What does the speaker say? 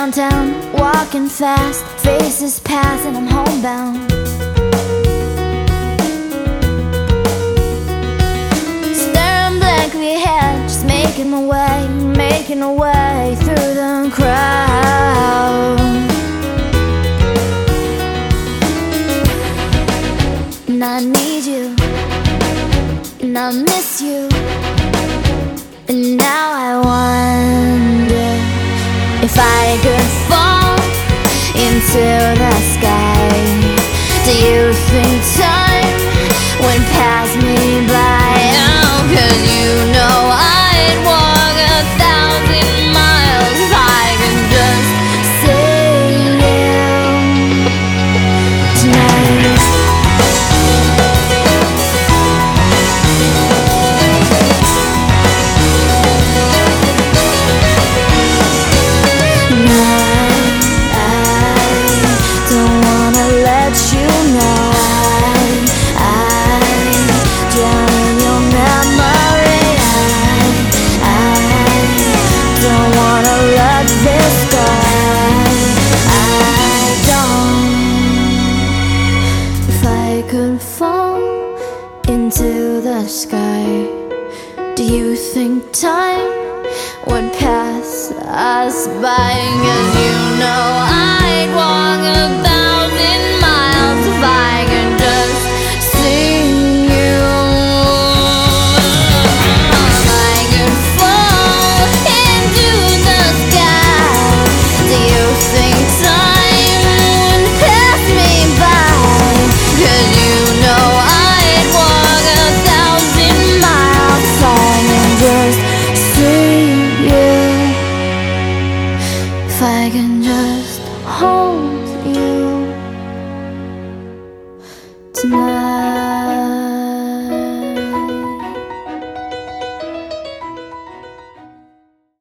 downtown, walking fast, faces pass and I'm homebound. Staring blankly ahead, just making my way through the crowd. And I need you, and I miss you, and now I wonder if I could fall into the sky. Do you think time would pass me by? Oh, 'cause you know I'd walk 1,000 miles if I could just see you tonight. Could fall into the sky, do you think time would pass us by? 'Cause you know I'd walk 1,000 miles if I could just see you. If I could fall into the sky, do you think time would pass me by? 'Cause you know I'd walk 1,000 miles if I can just see you. If I can just hold you tonight.